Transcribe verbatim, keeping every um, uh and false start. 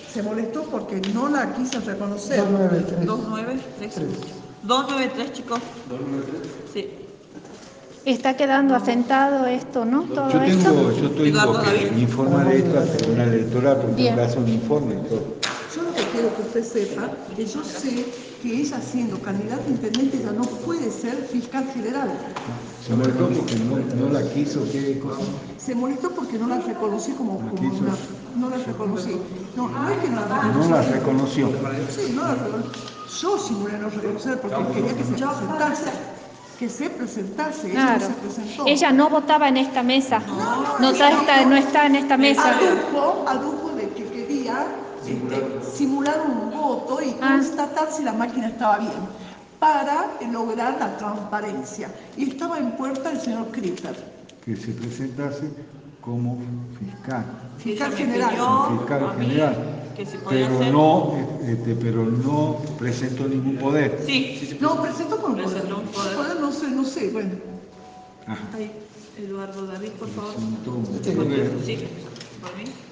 Se molestó porque no la quise reconocer. dos nueve tres. dos nueve tres. dos nueve tres, chicos. ¿dos nueve tres? Sí. Está quedando asentado esto, ¿no? Todo Yo esto. tengo, yo tengo que informar esto al Tribunal Electoral porque Bien. tengo que hacer un informe y todo. Yo lo que quiero que usted sepa, que yo sé que ella siendo candidata a intendente ya no puede ser fiscal general. Se molestó porque no, no la quiso, ¿qué cosa? Se molestó porque no la reconocí como, ¿La como quiso? una... No la reconocí. No, no es que no la reconocí. No la reconoció. Sí, no la reconocí. Yo simulé no reconocer porque quería que se presentase. Que se presentase. Ella Claro. no se presentó. Ella no votaba en esta mesa. No, No está, está- no está en esta mesa. Adujo, adujo de que quería este, simular un voto y Ah. constatar si la máquina estaba bien para lograr la transparencia. Y estaba en puerta el señor Kripper, Que se presentase como fiscal. fiscal Ella me general. pidió Fiscal a mí general. que si podía Pero hacer- no, este, pero no presentó ningún poder. Sí, sí, sí. No, presentó con poder. Presentó un poder. Poder no sé, no sé, bueno. Ajá. Ahí, Eduardo David, por favor. Presentó un Este poder. Sí, por mí.